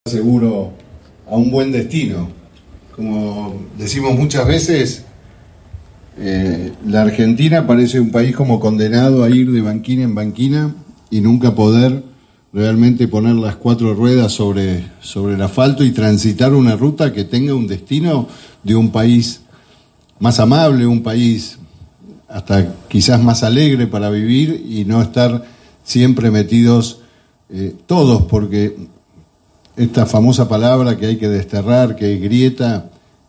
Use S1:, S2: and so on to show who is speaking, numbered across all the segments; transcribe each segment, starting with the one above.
S1: seguro a un buen destino. Como decimos muchas veces, la Argentina parece un país como condenado a ir de banquina en banquina y nunca poder realmente poner las cuatro ruedas sobre el asfalto y transitar una ruta que tenga un destino de un país más amable, un país hasta quizás más alegre para vivir y no estar siempre metidos todos, porque esta famosa palabra que hay que desterrar, que es grieta,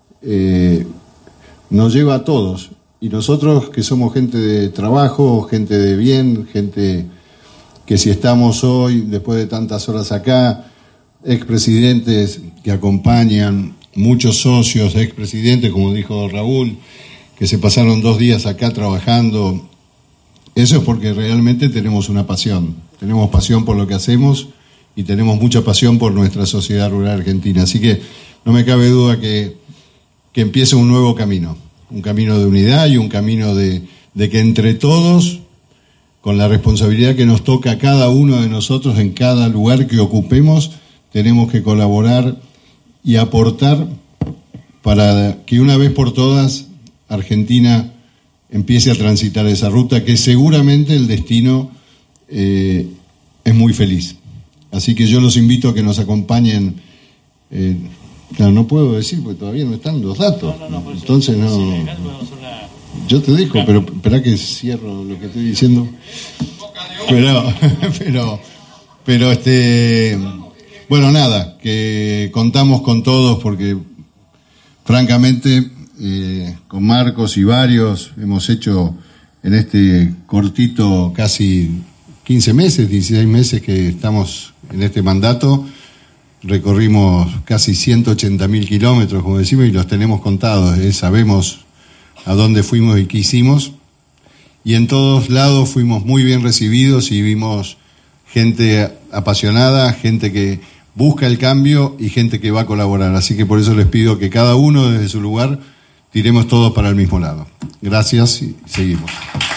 S1: nos lleva a todos. Y nosotros que somos gente de trabajo, gente de bien, gente que si estamos hoy, después de tantas horas acá, expresidentes que acompañan, muchos socios, expresidentes, como dijo Raúl, que se pasaron 2 días acá trabajando, eso es porque realmente tenemos una pasión. Tenemos pasión por lo que hacemos y tenemos mucha pasión por nuestra sociedad rural argentina. Así que no me cabe duda que empiece un nuevo camino, un camino de unidad y un camino de que entre todos, con la responsabilidad que nos toca a cada uno de nosotros en cada lugar que ocupemos, tenemos que colaborar y aportar para que una vez por todas Argentina empiece a transitar esa ruta, que seguramente el destino es muy feliz. Así que yo los invito a que nos acompañen. Claro, no puedo decir porque todavía no están los datos. No, entonces no. Yo te dejo, pero espera que cierro lo que estoy diciendo. Pero bueno, nada, que contamos con todos porque francamente con Marcos y varios hemos hecho en este cortito casi 15 meses, 16 meses que estamos en este mandato, recorrimos casi 180.000 kilómetros, como decimos, y los tenemos contados, sabemos a dónde fuimos y qué hicimos, y en todos lados fuimos muy bien recibidos y vimos gente apasionada, gente que busca el cambio y gente que va a colaborar. Así que por eso les pido que cada uno desde su lugar tiremos todos para el mismo lado. Gracias y seguimos.